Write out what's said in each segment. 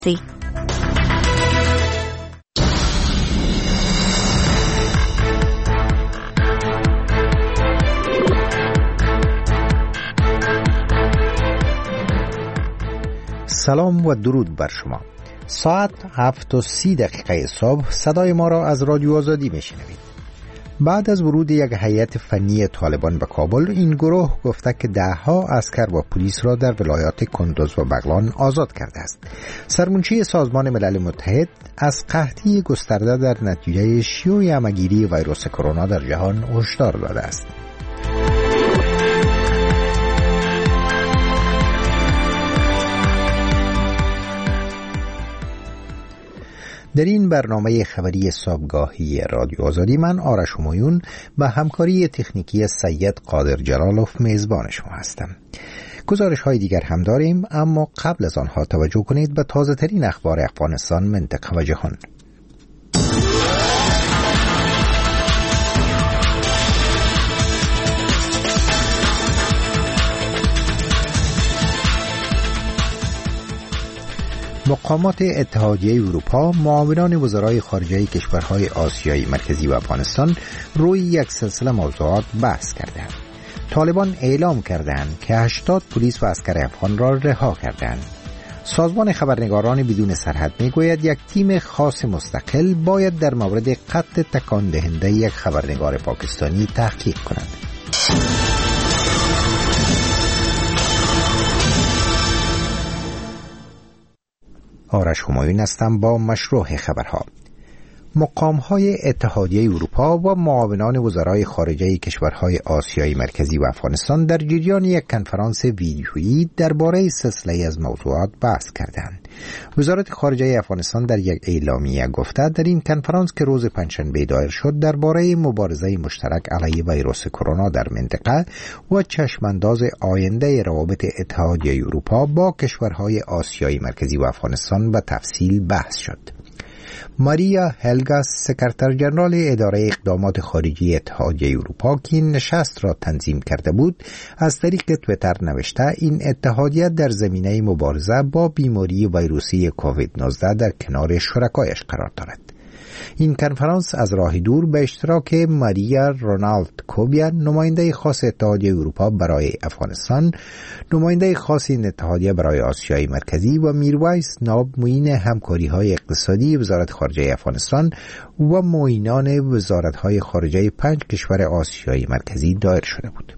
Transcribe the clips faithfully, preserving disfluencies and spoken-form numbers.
سلام و درود بر شما. ساعت هفت و سی دقیقه صبح صدای ما را از رادیو آزادی میشنوید. بعد از ورود یک هیئت فنی طالبان به کابل، این گروه گفته که ده ها عسکر و پلیس را در ولایات کندوز و بغلان آزاد کرده است. سرمنشی سازمان ملل متحد از قحطی گسترده در نتیجه شیوع همه‌گیری ویروس کرونا در جهان هشدار داده است. در این برنامه خبری صبحگاهی رادیو آزادی من آرش همایون با همکاری تکنیکی سید قادر جلالوف میزبان شما هستم. گزارش های دیگر هم داریم، اما قبل از آنها توجه کنید به تازه ترین اخبار افغانستان، منطقه و جهان. مقامات اتحادیه اروپا معاونان وزرای خارجه کشورهای آسیای مرکزی و افغانستان روی یک سلسله موضوعات بحث کردند. طالبان اعلام کردند که هشتاد پلیس و عسکر افغان را رها کردند. سازمان خبرنگاران بدون سرحد میگوید یک تیم خاص مستقل باید در مورد قتل تکان دهنده یک خبرنگار پاکستانی تحقیق کنند. آرش همایون هستم با مشروع خبرها. مقام‌های اتحادیه اروپا و معاونان وزرای خارجه کشورهای آسیای مرکزی و افغانستان در جریان یک کنفرانس ویدیویی درباره سلسله از موضوعات بحث کردند. وزارت خارجه افغانستان در یک اعلامیه گفته در این کنفرانس که روز پنجشنبه دایر شد درباره مبارزه مشترک علیه ویروس کرونا در منطقه و چشمانداز آینده روابط اتحادیه اروپا با کشورهای آسیای مرکزی و افغانستان به تفصیل بحث شد. ماریا هلگاس، سکرتر جنرال اداره اقدامات خارجی اتحادیه اروپا که این نشست را تنظیم کرده بود، از طریق توییتر نوشته این اتحادیه در زمینه مبارزه با بیماری ویروسی کووید نوزده در کنار شرکایش قرار دارد. این کنفرانس از راه دور به اشتراک ماریا رونالد کوبیا، نماینده خاص اتحادیه اروپا برای افغانستان، نماینده خاص این اتحادیه برای آسیای مرکزی و میرویس ناب، معین همکاری‌های اقتصادی وزارت خارجه افغانستان و معینان وزارت‌های خارجه پنج کشور آسیای مرکزی دایر شده بود.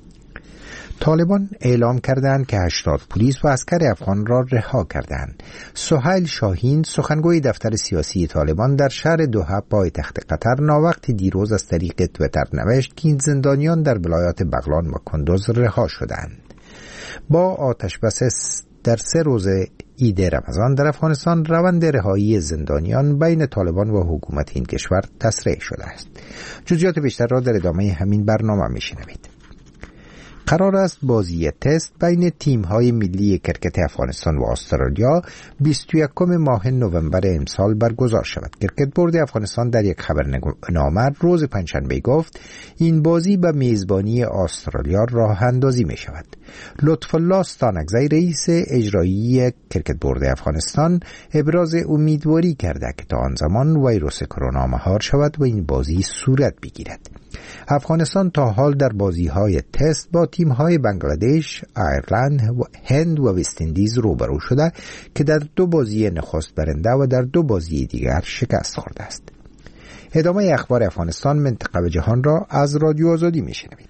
طالبان اعلام کردند که هشتاد پلیس و عسکر افغان را رها کردند. سهیل شاهین، سخنگوی دفتر سیاسی طالبان در شهر دوحه پایتخت قطر، ناوقت دیروز از طریق توییتر نوشت که این زندانیان در ولایات بغلان و کندوز رها شدند. با آتش بس در سه روز عید رمضان در افغانستان روند رهایی زندانیان بین طالبان و حکومت این کشور تسریع شده است. جزئیات بیشتر را در ادامه همین برنامه میشنوید. قرار است بازی تست بین تیم‌های ملی کرکت افغانستان و استرالیا بیست و یکم ماه نوامبر امسال برگزار شود. کرکت بورد افغانستان در یک خبرنامه روز پنجشنبه گفت این بازی به میزبانی استرالیا راه اندازی می شود. لطف‌الله ستانکزی، رئیس اجرایی کرکت بورد افغانستان، ابراز امیدواری کرده که تا آن زمان ویروس کرونا مهار شود و این بازی صورت بگیرد. افغانستان تا حال در بازی‌های تست با تیم‌های بنگلادش، ایرلند، هند و وست اندیز روبرو شده که در دو بازی نخست برنده و در دو بازی دیگر شکست خورده است. ادامه اخبار افغانستان، منطقه و جهان را از رادیو آزادی میشنوید.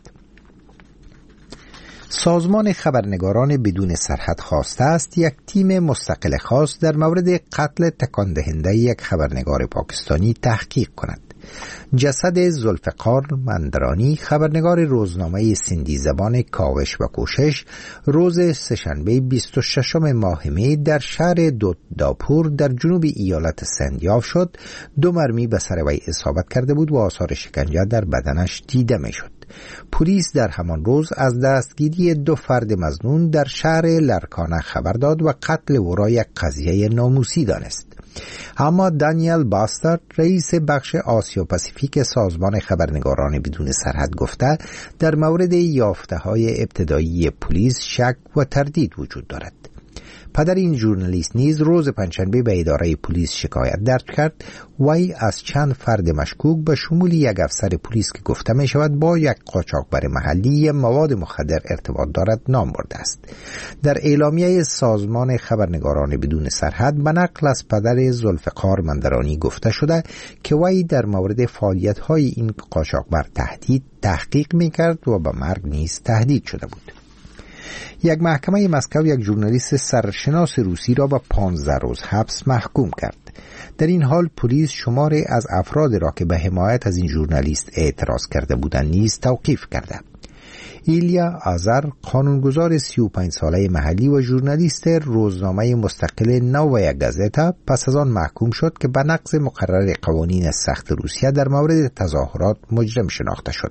سازمان خبرنگاران بدون سرحد خواسته است یک تیم مستقل خاص در مورد قتل تکان دهنده یک خبرنگار پاکستانی تحقیق کند. جسد ذوالفقار مندرانی، خبرنگار روزنامه سندی زبان کاوش و کوشش، روز سه‌شنبه بیست و ششم ماه می در شهر دوداپور در جنوب ایالت سند یافت شد. دو مرمی به سر وی اصابت کرده بود و آثار شکنجه در بدنش دیده می شد. پلیس در همان روز از دستگیری دو فرد مظنون در شهر لرکانه خبر داد و قتل او را یک قضیه ناموسی دانست. اما دانیل باستر، رئیس بخش آسیا پاسیفیک سازمان خبرنگاران بدون سرحد گفته در مورد یافته‌های ابتدایی پلیس شک و تردید وجود دارد. پدر این ژورنالیست نیز روز پنجشنبه به اداره پلیس شکایت درج کرد. وی از چند فرد مشکوک به شمول یک افسر پلیس که گفته می شود با یک قاچاقبر محلی مواد مخدر ارتباط دارد نام برده است. در اعلامیه سازمان خبرنگاران بدون سرحد به نقل از پدر ذوالفقار مندرانی گفته شده که وی در مورد فعالیت‌های این قاچاقبر تهدید تحقیق می‌کرد و به مرگ نیز تهدید شده بود. یک محکمه مسکو یک ژورنالیست سرشناس روسی را به پانزده روز حبس محکوم کرد. در این حال پلیس شماری از افراد را که به حمایت از این ژورنالیست اعتراض کرده بودند نیز توقیف کرده. ایلیا آزار قانونگذار سی و پنج ساله محلی و ژورنالیست روزنامه مستقل نووایا گازتا پس از آن محکوم شد که به نقض مقرر قوانین سخت روسیه در مورد تظاهرات مجرم شناخته شد.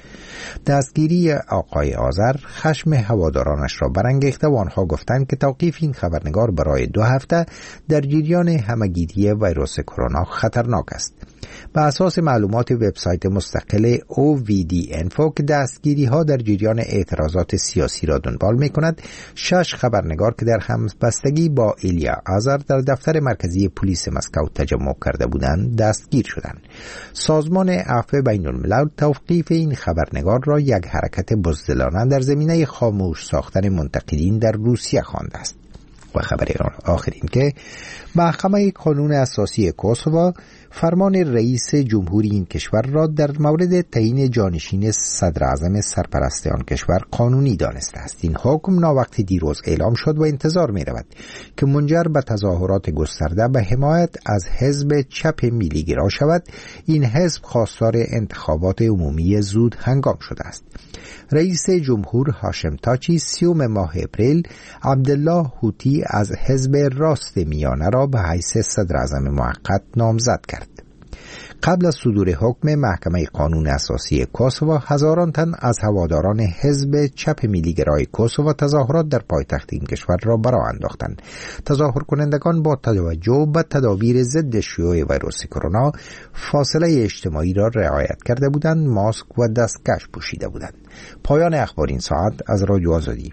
دستگیری آقای آذر خشم هوادارانش را برانگیخته و آنها گفتند که توقیف این خبرنگار برای دو هفته در جریان همهگیری ویروس کرونا خطرناک است. به اساس معلومات وبسایت مستقل او وی دی انفو که دستگیری ها در جریان اعتراضات سیاسی را دنبال می کند، شش خبرنگار که در همبستگی با ایلیا آزار در دفتر مرکزی پلیس مسکو تجمع کرده بودند دستگیر شدند. سازمان عفو بین الملل توقیف این خبرنگار را یک حرکت بزدلانه در زمینه خاموش ساختن منتقدین در روسیه خوانده است. و خبر آخرین که محکمه قانون اساسی کوسوو فرمان رئیس جمهوری این کشور را در مورد تعیین جانشین صدر اعظم سرپرست آن کشور قانونی دانسته است. این حکم ناوقتی دیروز اعلام شد و انتظار می رود که منجر به تظاهرات گسترده به حمایت از حزب چپ میلیگرا شود. این حزب خواستار انتخابات عمومی زود هنگام شده است. رئیس جمهور هاشم تاچی سیوم ماه اپریل عبدالله هوتی از حزب راست میانه را به حیث صدر اعظم موقت نامزد کرد. قبل از صدور حکم محکمه قانون اساسی کوسوو، هزاران تن از هواداران حزب چپ میلیگرای کوسوو تظاهرات در پایتخت این کشور را برآ انداختند. تظاهر کنندگان با توجه به تدابیر ضد شیوع ویروس کرونا فاصله اجتماعی را رعایت کرده بودند، ماسک و دستکش پوشیده بودند. پایان اخبار این ساعت از رادیو آزادی.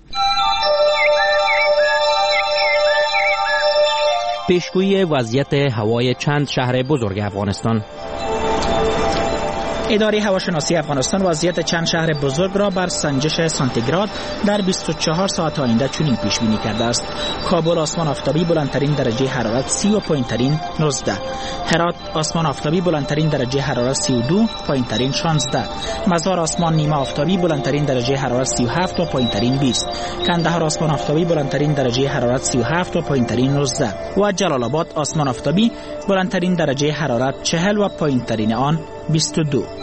پیشگویی وضعیت هوای چند شهر بزرگ افغانستان. اداره هواشناسی افغانستان وضعیت چند شهر بزرگ را بر سنجش سانتیگراد در بیست و چهار ساعت آینده چنین پیش بینی کرده است: کابل آسمان آفتابی بلندترین درجه حرارت سی و پایینترین نوزده، هرات آسمان آفتابی بلندترین درجه حرارت سی و دو پایینترین شانزده، مزار آسمان نیمه آفتابی بلندترین درجه حرارت سی و هفت و پایینترین بیست، کندهار آسمان آفتابی بلندترین درجه حرارت سی و هفت و پایینترین نوزده و جلال آباد آسمان آفتابی بلندترین درجه حرارت چهل و پایینترین آن بیست و دو.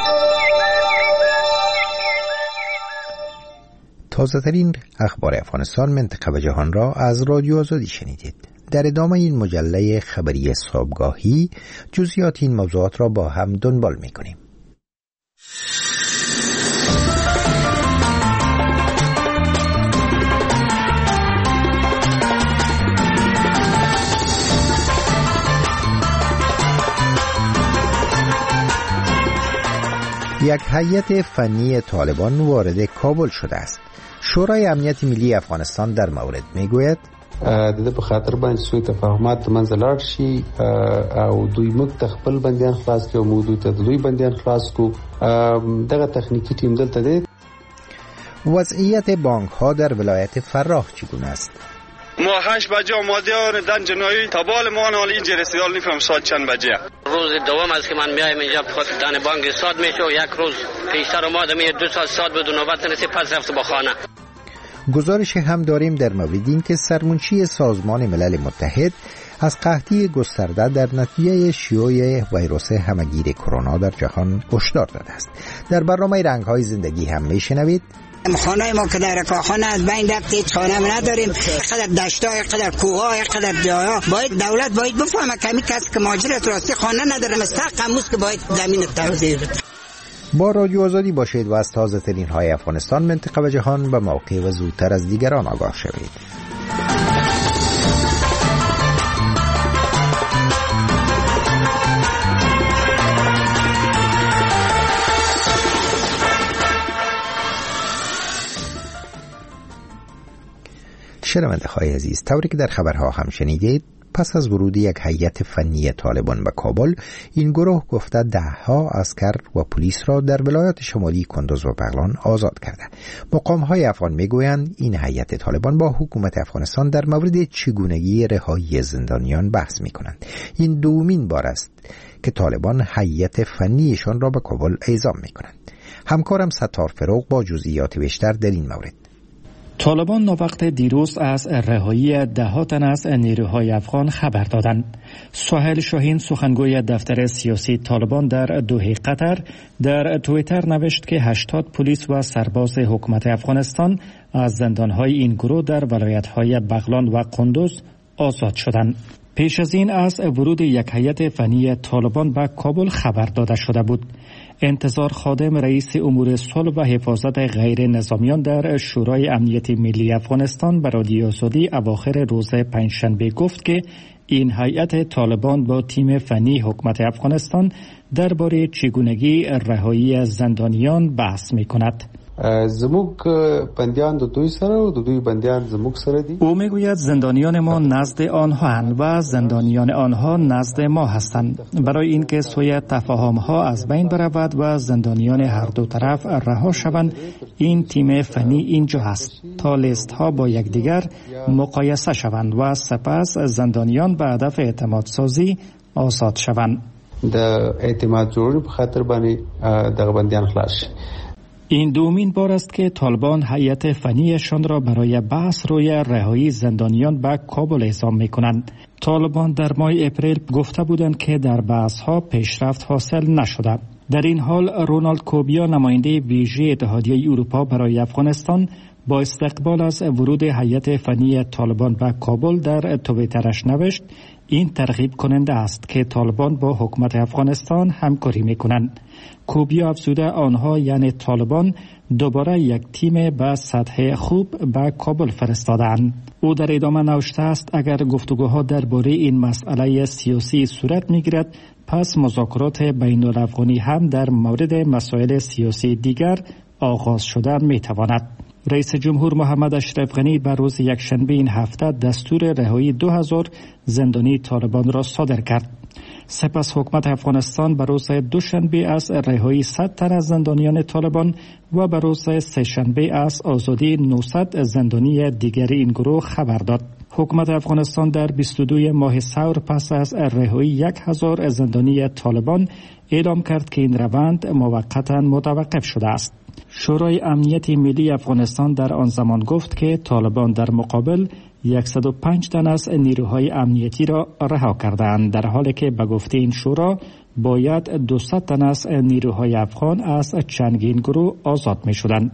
تازه ترین اخبار افغانستان، منطقه و جهان را از رادیو آزادی شنیدید. در ادامه این مجله خبری صبحگاهی جزئیات این موضوعات را با هم دنبال می‌کنیم. یک هیئت فنی طالبان وارد کابل شده است. شورای امنیت ملی افغانستان در مورد میگوید د په خاطر باندې سوی تفاهمات منځ لاړ شي او دوی موږ ته خپل بندیان خلاص کړو، موږ ته دوی بندیان خلاص کو. دغه تخنیکی تیم دلته دی. وضعیت بانک ها در ولایت فراه چگونه است؟ ما هشت بجه آماده دن جنایی تا بال ما حال اینجا رسیدال نفهم ساعت چند بجه. روز دوم است که من میایم اینجا بخاطر دن بانک ساعت میشه و یک روز پیشتر اومدم یه دو ساعت ساعت بود و نوبت نرسید پس رفت به خانه. گزارش هم داریم در مورد این که سرمنشی سازمان ملل متحد از قحطی گسترده در نتیجه شیوع ویروس همهگیر کرونا در جهان هشدار داده است. در برنامه رنگ‌های زندگی هم میشنوید خانه ما که در کارخانه از بین رفت، هیچ خانه نداریم. اینقدر دشت‌ها، اینقدر کوه‌ها، اینقدر جاها، باید دولت باید بفهمه کمی کسی که مهاجرت راستی خانه نداره مستحق اموز که باید زمین توزیع بده. با رادیو آزادی باشید و از تازه ترین های افغانستان، منطقه و جهان به موقع و زودتر از دیگران آگاه شوید. شنونده های عزیز، طوری که در خبرها هم شنیدید، پس از ورود یک هیئت فنی طالبان به کابل، این گروه گفته ده ها عسکر و پلیس را در ولایات شمالی کندوز و بغلان آزاد کرده. مقام های افغان میگویند این هیئت طالبان با حکومت افغانستان در مورد چگونگی رهایی زندانیان بحث میکنند. این دومین بار است که طالبان هیئت فنیشان را به کابل اعزام میکنند. همکارم ستار فروغ با جزئیات بیشتر در این مورد. طالبان نووقت دیروز از رهایی ده ها تن از نیروهای افغان خبر دادند. سهیل شاهین، سخنگوی دفتر سیاسی طالبان در دوحه قطر، در توییتر نوشت که هشتاد پلیس و سرباز حکومت افغانستان از زندانهای این گروه در ولایت‌های بغلان و قندوز آزاد شدند. پیش از این از ورود یک هیئت فنی طالبان به کابل خبر داده شده بود. انتظار خادم، رئیس امور صلح و حفاظت غیر نظامیان در شورای امنیت ملی افغانستان به رادیو آزادی اواخر روز پنجشنبه گفت که این هیئت طالبان با تیم فنی حکومت افغانستان درباره چگونگی رهایی زندانیان بحث می‌کند. زموږ بندیان د دوی سره و د دوی بندیان زموږ سره دي. او میگوید زندانیان ما نزد آنها و زندانیان آنها نزد ما هستند. برای اینکه سوی تفاهم ها از بین برود و زندانیان هر دو طرف رها شوند، این تیم فنی اینجا هست تا لیست ها با یکدیگر مقایسه شوند و سپس زندانیان به هدف اعتماد سازی آزاد شوند. د اعتماد جوړولو په خاطر باندې دغه بندیان خلاص شي. این دومین بار است که طالبان هیئت فنیشان را برای بحث روی رهایی زندانیان به کابل اعزام می‌کنند. طالبان در ماه اپریل گفته بودند که در بحث‌ها پیشرفت حاصل نشده. در این حال رونالد کوبیا، نماینده ویژه اتحادیه اروپا برای افغانستان، با استقبال از ورود هیئت فنی طالبان به کابل در توییترش نوشت این ترغیب کننده است که طالبان با حکومت افغانستان همکاری میکنند. کوبیا افزوده آنها یعنی طالبان دوباره یک تیم به سطح خوب به کابل فرستادند. او در ادامه نوشته است اگر گفتگوها درباره این مسئله سیاسی صورت میگیرد، پس مذاکرات بین الافغانی هم در مورد مسائل سیاسی دیگر آغاز شده میتواند. رئیس جمهور محمد اشرف غنی بر روز یکشنبه این هفته دستور رهایی دو هزار زندانی طالبان را صادر کرد. سپس حکومت افغانستان بر روز دوشنبه از رهایی صد تن از زندانیان طالبان و بر روز سه‌شنبه از آزادی نهصد زندانی دیگر این گروه خبر داد. حکومت افغانستان در بیست و دو ماه ثور پس از رهایی یک هزار زندانی طالبان اعلام کرد که این روند موقتا متوقف شده است. شورای امنیت ملی افغانستان در آن زمان گفت که طالبان در مقابل صد و پنج تن از نیروهای امنیتی را رها کردند، در حالی که به گفته این شورا باید دویست تن از نیروهای افغان از چندین گروه آزاد می شدند.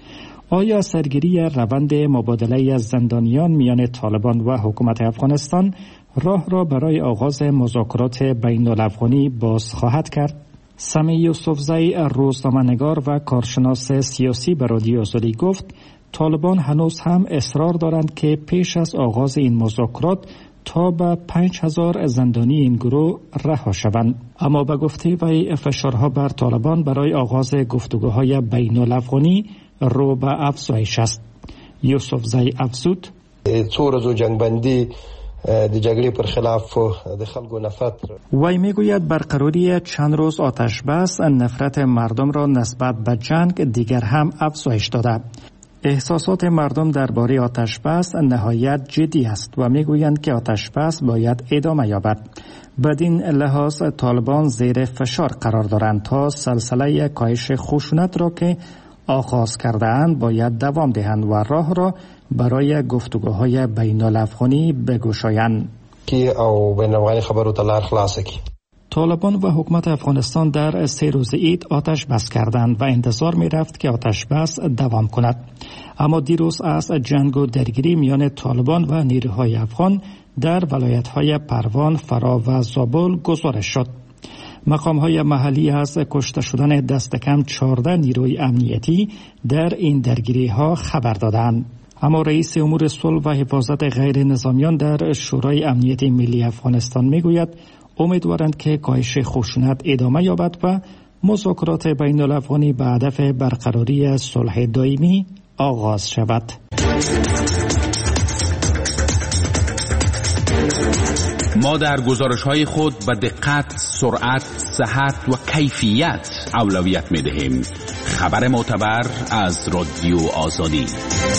آیا سرگیری روند مبادله از زندانیان میان طالبان و حکومت افغانستان راه را برای آغاز مذاکرات بین الافغانی باز خواهد کرد؟ سمی یوسفزئی، روزنامه‌نگار و کارشناس سیاسی، به رادیو آزادی گفت طالبان هنوز هم اصرار دارند که پیش از آغاز این مذاکرات تا به پنج هزار زندانی این گروه رها شوند. اما به گفته وی فشارها بر طالبان برای آغاز گفتگوهای بین الافغانی رو به افزایش است. یوسفزئی افزود څو ورځو جنگبندي د جګړې پر خلاف د خلکو نفرت وی میگوید برقراری چند روز آتش بس نفرت مردم را نسبت به جنگ دیگر هم افزایش داده. احساسات مردم درباره آتش بس نهایت جدی است و میگویند که آتش بس باید ادامه یابد. بدین لحاظ طالبان زیر فشار قرار دارند تا سلسله کاهش خشونت را که آغاز کرده اند باید دوام دهند و راه را برای گفتگوهای بین الافغانی بگشایند. که او بین الافغانی خبرو تلار خلاصه کی. طالبان و حکومت افغانستان در سه روز عید آتش بس کردند و انتظار می رفت که آتش بس دوام کند. اما دیروز از جنگ و درگیری میان طالبان و نیروهای افغان در ولایت‌های پروان، فرا و زابل گزارش شد. مقام‌های محلی از کشته شدن دست کم چهارده نیروی امنیتی در این درگیری‌ها خبر دادند. اما رئیس امور صلح و حفاظت غیر نظامیان در شورای امنیت ملی افغانستان میگوید امیدوارند که کاهش خشونت ادامه یابد و مذاکرات بین الافغانی به هدف برقراری صلح دائمی آغاز شود. ما در گزارش‌های خود به دقت، سرعت، صحت و کیفیت اولویت می‌دهیم. خبر معتبر از رادیو آزادی.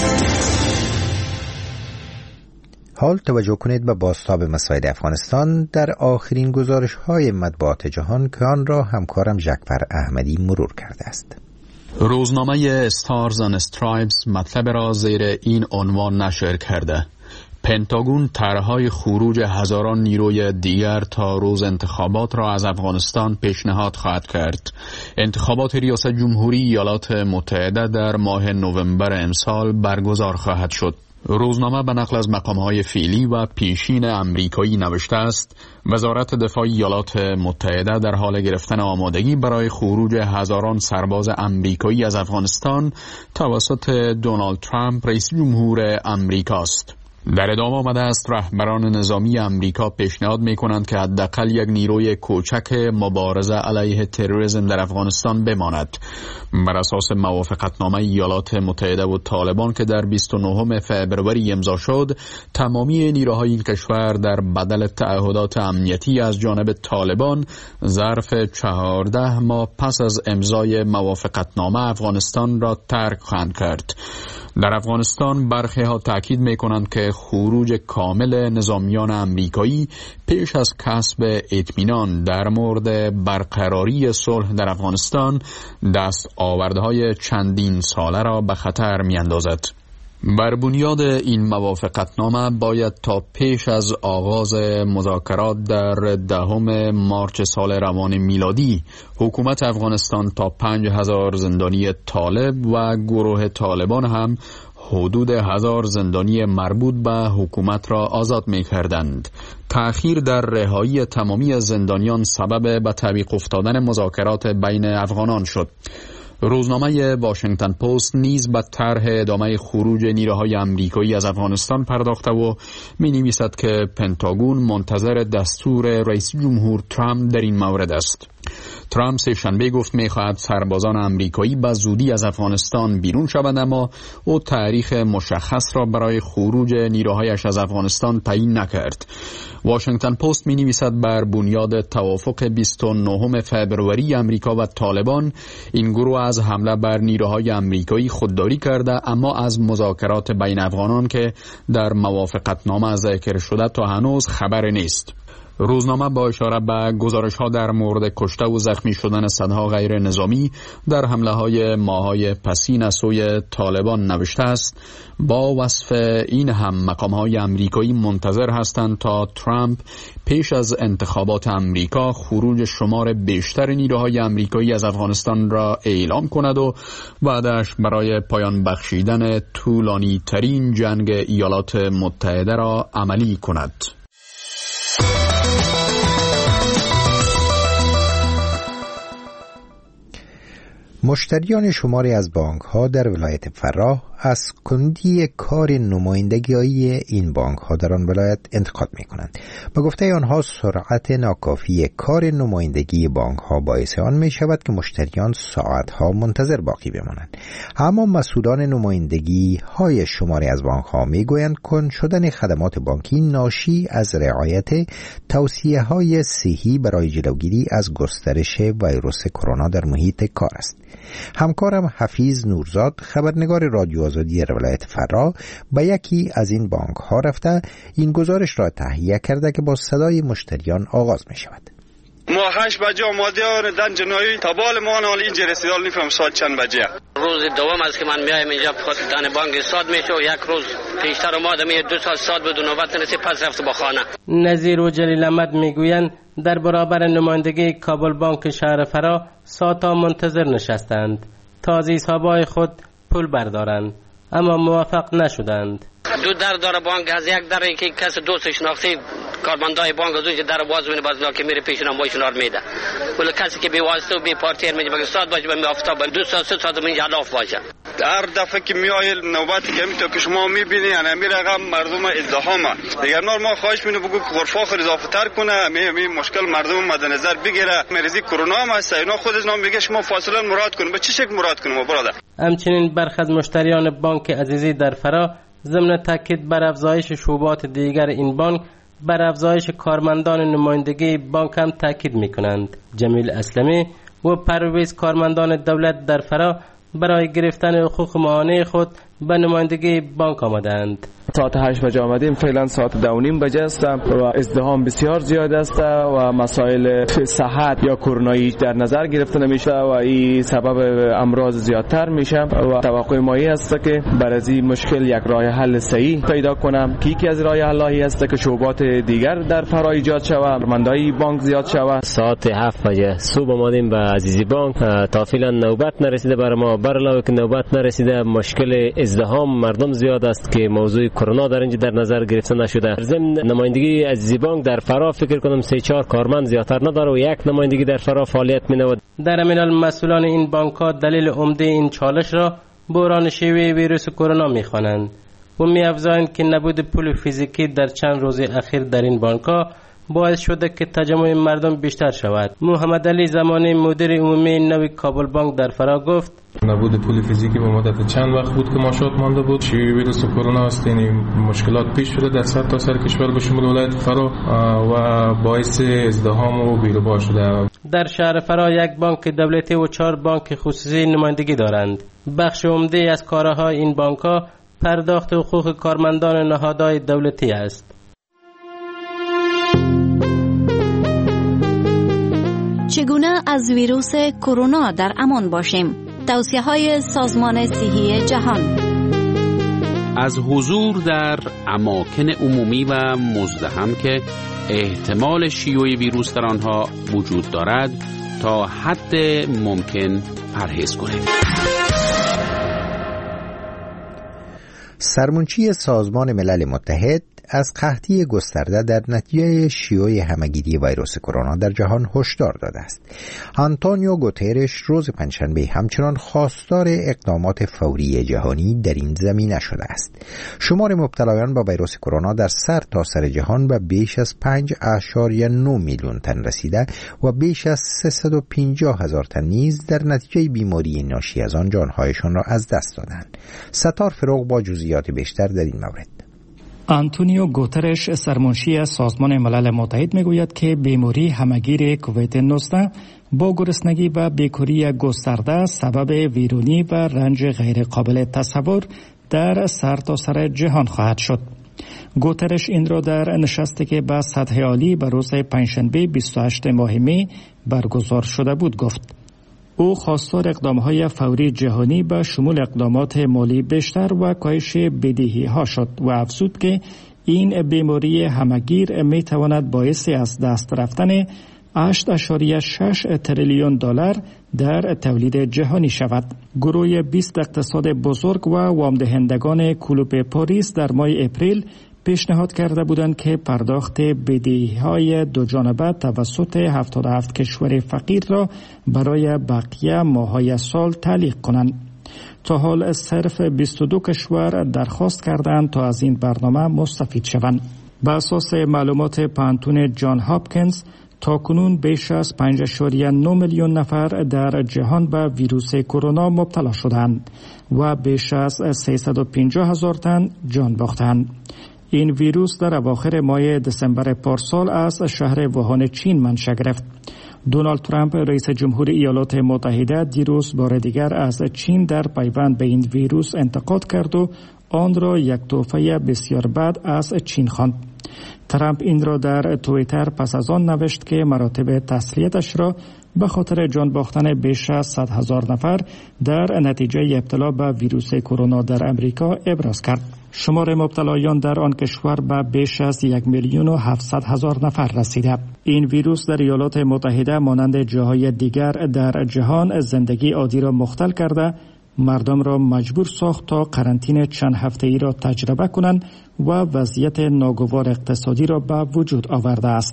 حال توجه کنید به بازتاب مسائل افغانستان در آخرین گزارش‌های مطبوعات جهان که آن را همکارم جعفر احمدی مرور کرده است. روزنامه استارز اند استرایپس مطلب را زیر این عنوان نشر کرده: پنتاگون طرح‌های خروج هزاران نیروی دیگر تا روز انتخابات را از افغانستان پیشنهاد خواهد کرد. انتخابات ریاست جمهوری ایالات متحده در ماه نوامبر امسال برگزار خواهد شد. روزنامه به نقل از مقام‌های فعلی و پیشین امریکایی نوشته است: وزارت دفاع ایالات متحده در حال گرفتن آمادگی برای خروج هزاران سرباز امریکایی از افغانستان توسط دونالد ترامپ رئیس جمهور امریکاست. در ادامه آمده است رهبران نظامی امریکا پیشنهاد می‌کنند که حداقل یک نیروی کوچک مبارزه علیه تروریسم در افغانستان بماند. بر اساس موافقتنامه ایالات متحده و طالبان که در بیست و نهم فوریه امضا شد، تمامی نیروهای این کشور در بدل تعهدات امنیتی از جانب طالبان ظرف چهارده ماه پس از امضای موافقتنامه افغانستان را ترک خواهند کرد. در افغانستان برخی ها تاکید می‌کنند که خروج کامل نظامیان امریکایی پیش از کسب اطمینان در مورد برقراری صلح در افغانستان دست آوردهای چندین ساله را به خطر می‌اندازد. بر بنیاد این موافقتنامه باید تا پیش از آغاز مذاکرات در دهم مارچ سال روان میلادی حکومت افغانستان تا پنج هزار زندانی طالب و گروه طالبان هم حدود هزار زندانی مربوط به حکومت را آزاد می کردند. تأخیر در رهایی تمامی زندانیان سبب به تعویق افتادن مذاکرات بین افغانان شد. روزنامه واشنگتن پست نیز به طرح ادامه خروج نیروهای امریکایی از افغانستان پرداخته و می‌نویسد که پنتاگون منتظر دستور رئیس جمهور ترامپ در این مورد است. ترامپ سه شنبه گفت می‌خواهد سربازان امریکایی به زودی از افغانستان بیرون شوند، اما او تاریخ مشخص را برای خروج نیروهایش از افغانستان تعیین نکرد. واشنگتن پست می‌نویسد بر بنیاد توافق بیست و نهم فوریه امریکا و طالبان این گروه از حمله بر نیروهای امریکایی خودداری کرده، اما از مذاکرات بین افغانان که در موافقتنامه ذکر شده تا هنوز خبر نیست. روزنامه با اشاره به گزارش‌ها در مورد کشته و زخمی شدن صدها غیر نظامی در حمله‌های ماه‌های پسین از سوی طالبان نوشته است: با وصف این هم مقام‌های امریکایی منتظر هستند تا ترامپ پیش از انتخابات امریکا خروج شمار بیشتر نیروهای امریکایی از افغانستان را اعلام کند و بعدش برای پایان بخشیدن طولانی ترین جنگ ایالات متحده را عملی کند. مشتریان شماری از بانک‌ها در ولایت فراه از کندی کار نمایندگی این بانک‌ها در آن ولایت انتقاد می‌کنند. به گفته آنها سرعت ناکافی کار نمایندگی بانک‌ها باعث آن می‌شود که مشتریان ساعت‌ها منتظر باقی بمانند. اما مسئولان نمایندگی‌های شماری از بانک‌ها می‌گویند کند شدن خدمات بانکی ناشی از رعایت توصیه‌های صحی برای جلوگیری از گسترش ویروس کرونا در محیط کار است. همکارم حفیظ نورزاد خبرنگار رادیو آزادی ولایت فراه به یکی از این بانک ها رفته این گزارش را تهیه کرده که با صدای مشتریان آغاز می شود. ما هشت بجه آماده دن جنایی تابال ما حال اینجا رسیدال نفهم ساعت چند بجه. روز دوم است که من میایم اینجا بخاطر دن بانک ساعت میشه و یک روز پیشتر اومده می دو ساعت ساعت بود و نوبت نرسید پس رفت با خانه. نظیر و جلیل احمد میگویند در برابر نمایندگی کابل بانک شهر فرا ساعتها منتظر نشستند تا از حسابهای خود پول بردارند، اما موفق نشدند. دو در داره بانک از یک در که کس دوست شناختی کارمندای بانک از اونجا در باز می‌کنه، باز که میره پیشون وایشون میده. ولی کسی که بی واسطه و بی پارتیر میگه بگه ساعت باشه به آفتاب دو ساعت سه ساعت من جلاف باشه. هر دفعه که میای نوبتی که میتونه که شما میبینی یعنی می رقم مردم ازدحامه. دیگر نور ما خواهش می‌کنم بگو غرفه آخر اضافه تر کنه، می می مشکل مردم مد نظر بگیره. مریضی کرونا هم هست، اینا خودش نام میگه شما فاصله مراد کنید. به چه شکل مراد کنیم برادر؟ همچنین برخی از مشتریان بانک عزیزی در فرا ضمن تاکید بر افزایش شعبات دیگر این بانک بر افزایش کارمندان نمایندگی بانک هم تاکید میکنند. جمیل اسلمی و پرویز کارمندان دولت در فرا برای گرفتن حقوق ماهانه خود به نمایندگی بانک آمدند. ساعت هشت بجه آمدیم، فعلا ساعت دو نیم بجه است و ازدحام بسیار زیاد است و مسائل صحت یا کرونایی در نظر گرفته نمیشه و این سبب امراض زیادتر میشه و توقع ما است که برای این مشکل یک راه حل صحیح پیدا کنم که یکی از راه حل‌هایی است که شعبات دیگر در فرا ایجاد شود، کارمندای بانک زیاد شود. ساعت هفت بجه صبح آمدیم به عزیزی بانک، تا فعلا نوبت نرسیده برای ما. برعلاوه که نوبت نرسیده، مشکل ازدحام مردم زیاد است که موضوع کرونا در اینجا در نظر گرفته نشده. ضمن نمایندگی عزیزی بانک در فرا فکر کنم سه چهار کارمند زیادتر نداره و یک نمایندگی در فرا فعالیت می‌نماید. در همین حال مسئولان این بانک‌ها دلیل عمده این چالش را بحران شیوع ویروس کرونا می‌خوانند و می‌افزایند که نبود پول فیزیکی در چند روز اخیر در این بانک‌ها باعث شده که تجمع مردم بیشتر شود. محمد علی زمانی مدیر عمومی نوی کابل بانک در فرا گفت: نبود پول فیزیکی به مدت چند وقت بود که ماشات مانده بود. شیوع ویروس کرونا است، یعنی مشکلات پیش شده در سر تا سر کشور به شمول ولایت فرا و باعث ازدحام و بیروبار شده. در شهر فرا یک بانک دولتی و چهار بانک خصوصی نمایندگی دارند. بخش عمده از کارهای این بانک‌ها پرداخت حقوق کارمندان نهادهای دولتی است. چگونه از ویروس کرونا در امان باشیم؟ توصیه‌های سازمان صحی جهان. از حضور در اماکن عمومی و مزدحم که احتمال شیوع ویروس در آنها وجود دارد تا حد ممکن پرهیز کنید. سرمنشی سازمان ملل متحد از قحطی گسترده در نتیجه شیوع همهگیری ویروس کرونا در جهان هشدار داده است. آنتونیو گوترش روز پنجشنبه همچنان خواستار اقدامات فوری جهانی در این زمینه شده است. شمار مبتلایان با ویروس کرونا در سر تا سر جهان به بیش از پنج اشاریه نه میلیون تن رسیده و بیش از سیصد و پنجاه هزار تن نیز در نتیجه بیماری ناشی از آن جانهایشان را از دست دادند. ستار فروغ با جزئیات بیشتر در این مورد. آنتونیو گوترش سرمنشی سازمان ملل متحد میگوید که بیماری همهگیر کووید نوزده با گرسنگی و بیکاری گسترده سبب ویرانی و رنج غیر قابل تصور در سرتاسر جهان خواهد شد. گوترش این را در نشستی که به سطح عالی به روز پنجشنبه بیست و هشتم ماه می برگزار شده بود گفت. او خواستار اقدام‌های فوری جهانی به شمول اقدامات مالی بیشتر و کاهش بدهی‌ها شد و افزود که این بیماری همهگیر می‌تواند باعث از دست رفتن هشت ممیز شش تریلیون دلار در تولید جهانی شود. گروه بیست اقتصاد بزرگ و وامدهندگان کلوب پاریس در ماه اپریل پیشنهاد کرده بودند که پرداخت بدهی‌های دو جانبه توسط هفتاد و هفت کشور فقیر را برای بقیه ماه‌های سال تعلیق کنند. تا حال صرف بیست و دو کشور درخواست کردند تا از این برنامه مستفید شوند. بر اساس معلومات پانتون جان هاپکینز تاکنون بیش از پنج اشاریه نه میلیون نفر در جهان به ویروس کرونا مبتلا شدند و بیش از سیصد و پنجاه هزار تن جان باختند. این ویروس در اواخر ماه دسامبر پارسال از شهر ووهان چین منشأ گرفت. دونالد ترامپ رئیس جمهور ایالات متحده دیروز بار دیگر از چین در پیوند به این ویروس انتقاد کرد و آن را یک تحفه بسیار بد از چین خواند. ترامپ این را در توییتر پس از آن نوشت که مراتب تسلیتش را به خاطر جان باختن بیش از صد هزار نفر در نتیجه ابتلا به ویروس کرونا در امریکا ابراز کرد. شمار مبتلایان در آن کشور به بیش از یک میلیون و هفتصد هزار نفر رسیده. این ویروس در ایالات متحده مانند جاهای دیگر در جهان زندگی عادی را مختل کرده، مردم را مجبور ساخت تا قرنطینه چند هفته‌ای را تجربه کنند و وضعیت ناگوار اقتصادی را به وجود آورده است.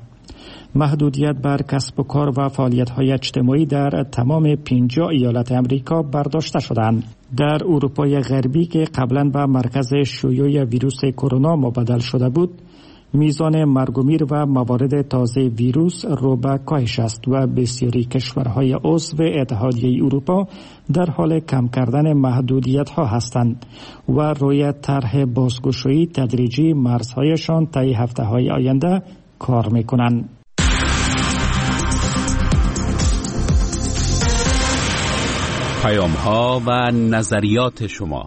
محدودیت بر کسب و کار و فعالیت‌های اجتماعی در تمام پنجاه ایالت امریکا برداشته شدند. در اروپای غربی که قبلا به مرکز شیوع ویروس کرونا مبدل شده بود، میزان مرگ و میر و موارد تازه ویروس رو به کاهش است و بسیاری کشورهای عضو اتحادیه اروپا در حال کم کردن محدودیت ها هستند و روی طرح بازگشایی تدریجی مرزهایشان طی هفته های آینده کار میکنند. پیام ها و نظریات شما.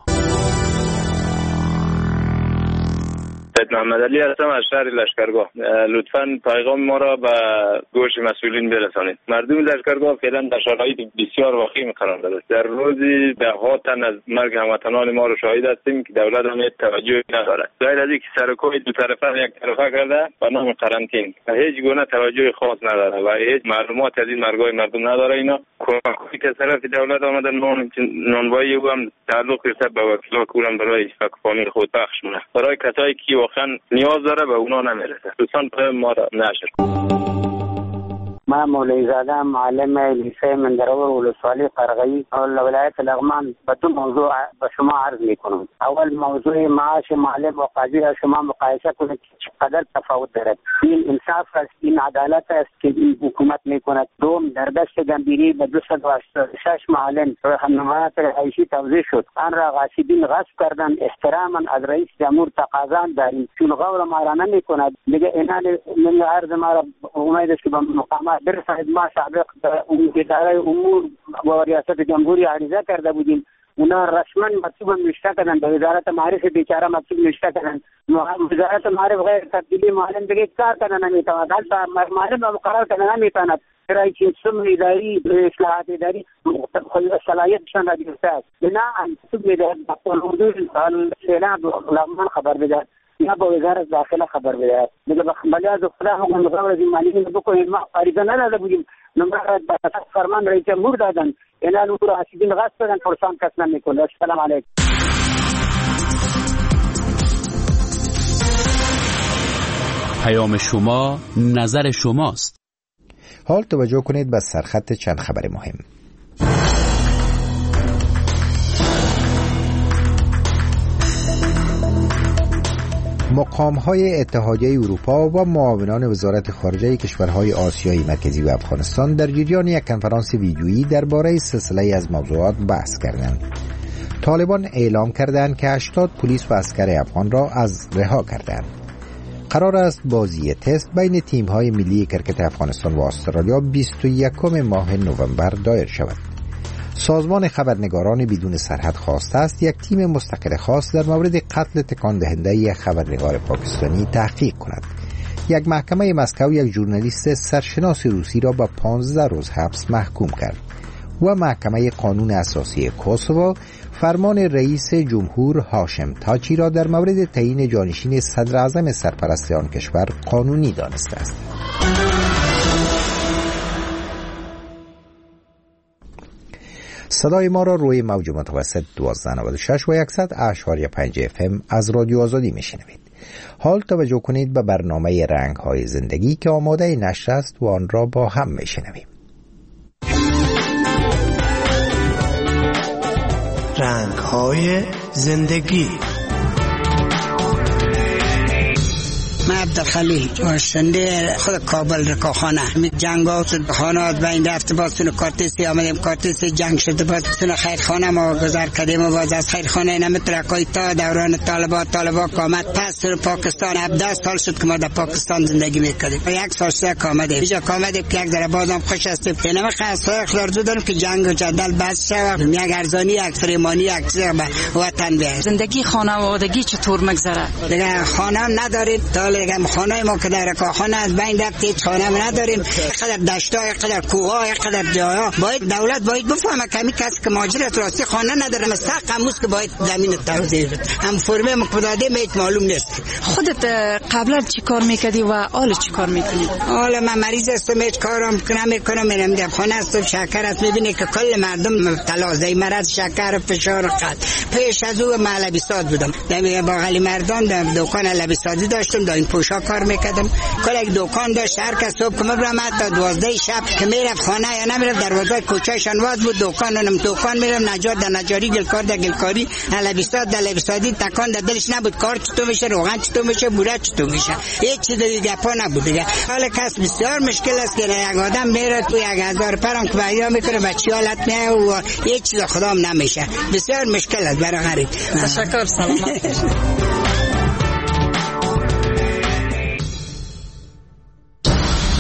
سید محمد علی هستم از شهر لشکرگاه. لطفاً پیغام ما را به گوش مسئولین برسانید. مردم لشکرگاه فعلا در شرایط بسیار وخیم قرار دارند. در روزی ده ها تن از مرگ هموطنان ما را شاهد هستیم که دولت هم توجه ندارد. غیر از اینکه سرکوی دو طرفه یک طرفه کرده به نام قرنطین و هیچ گونه توجه خاص نداره و هیچ معلومات از این مرگای مردم نداره. اینا کمکی که طرف دولت آمده نان نانوایی او هم تعلق گرفته به وکیلا کورم برای فکفانی خود بخش مونه. برای کسایی که واقعا نیاز داره به اونا نمیرسه. دوستان پای ما را نشر. من مولوی زاده معلم لیسه مندرور ولسوالی قرغی ولایت لغمان به دو موضوع به شما عرض میکنم. اول موضوع معاش معلم و قاضی را شما مقایسه کنید که چقدر تفاوت دارد. این انصاف است، این عدالت است که این حکومت میکند. دوم در دست گمبیری به دویست و هشتاد و شش معلم راهنمایی‌های رئیسی توزیع شد. آن را غاصبین غصب کردند. احتراما از رئیس جمهور تقاضا داریم چون قول ما را نمیکند. دیگه اینا من عرض ما را امید است که به مقامات برساند. ما سابق اداره امور و ریاست جمهوری عریضه کرده بودیم. اونا رسما مطلوب نوشته کردن به وزارت معارف بیچاره مطلوب نوشته کردن. وزارت معارف غیر تبدیلی معلم دیگه کار کنه نمیتواند. حتی معلم مقرر کنه نمیتواند. برای که سم اداری اصلاحات اداری صلاحیتشان را گرفته است. بناهن مطلوب میدهد با حدود سیلاب لغمان خبر بدهد یا با وزارت داخله خبر بدهد. دیگه بلیاز خدا حکم بخبر از این معلمین بکنید. ما عریضه نداده بودیم. نمبر فرمان رئیس جمهور دادن. اینا نور حسیدین غصب کردن پرسان کس نمیکنه. السلام علیکم. پیام شما نظر شماست. حال توجه کنید به سرخط چند خبر مهم. مقام‌های اتحادیه اروپا و معاونان وزارت خارجه کشورهای آسیای مرکزی و افغانستان در جریان یک کنفرانس ویدیویی درباره سلسله از موضوعات بحث کردند. طالبان اعلام کردند که هشتاد پلیس و عسکر افغان را از رها کردند. قرار است بازی تست بین تیم‌های ملی کرکت افغانستان و استرالیا بیست و یکم ماه نوامبر دایر شود. سازمان خبرنگاران بدون سرحد خواسته است یک تیم مستقل خاص در مورد قتل تکان دهنده یک خبرنگار پاکستانی تحقیق کند. یک محکمه مسکو یک ژورنالیست سرشناس روسی را به پانزده روز حبس محکوم کرد و محکمه قانون اساسی کوسوو فرمان رئیس جمهور هاشم تاچی را در مورد تعیین جانشین صدر اعظم سرپرست آن کشور قانونی دانسته است. صدای ما را روی موج متوسط دوازده نود و شش و صد اشاری پنج اف ام از رادیو آزادی میشنوید. حال توجه کنید به برنامه رنگ های زندگی که آماده نشر است و آن را با هم میشنویم. رنگ های زندگی. من عبدالخلیل باشنده خود کابل رکاخانه همین جنگ ها شد خانات بین رفت باز سنو کارتیسی آمدیم کارتیسی جنگ شد باز سنو خیرخانه ما گذار کردیم و باز از خیرخانه نمیترکای تا دوران طالبات طالبات کامد پس سنو پاکستان هفده سال شد که ما در پاکستان زندگی میکردیم و یک سال سه کامدیم اینجا کامدیم که یک در بازم خوش هستیم اینما خاص اخلار دادم که جنگ و جدل بس شد یک ارزانی یک سریمانی یک چیز به وطن بیاید. زندگی خانوادگی چطور مگذره؟ دیگه خانه نداریم دیگه خانه ما که در رکاخانه از بین رفت هیچ خانه نداریم. قدر دشتا قدر کوها قدر جاها باید دولت باید بفهمه کمی کسی که ماجرات راستی خانه نداره مستحق قاموس که باید زمین توزیع بده هم فرمه مقداده میت معلوم نیست. خودت قبلا چی کار میکردی و حالا چی کار میکنی؟ حالا من مریض هستم هیچ کارم کنم میکنم میرم در خانه هستم شکر است میبینی که کل مردم مبتلا زی مرض شکر فشار قد پیش از او من لبیسات بودم در بغل مردم در دکان لبیسازی داشتم در این پوشا کار میکردم. کل یک دکان داشت، هر کس صبح که میبرم تا دوازده شب که میرفت خانه یا نمیرفت دروازه کوچهشان واز بود، دکان اونم دکان میرم، نجار در نجاری، گلکار در گلکاری، لبیسات در لبیساتی، تکان در دلش نبود کار چطور میشه، روغن چطور میشه، بوره چطور میشه، هیچ چیز دیگه گپا نبود دیگه. حال کس بسیار مشکل است که یک آدم میره تو یک هزار پرم که بیا میکنه بچی حالت میه و هیچ چیز خدام نمیشه، بسیار مشکل است برای غریب. تشکر، سلامت.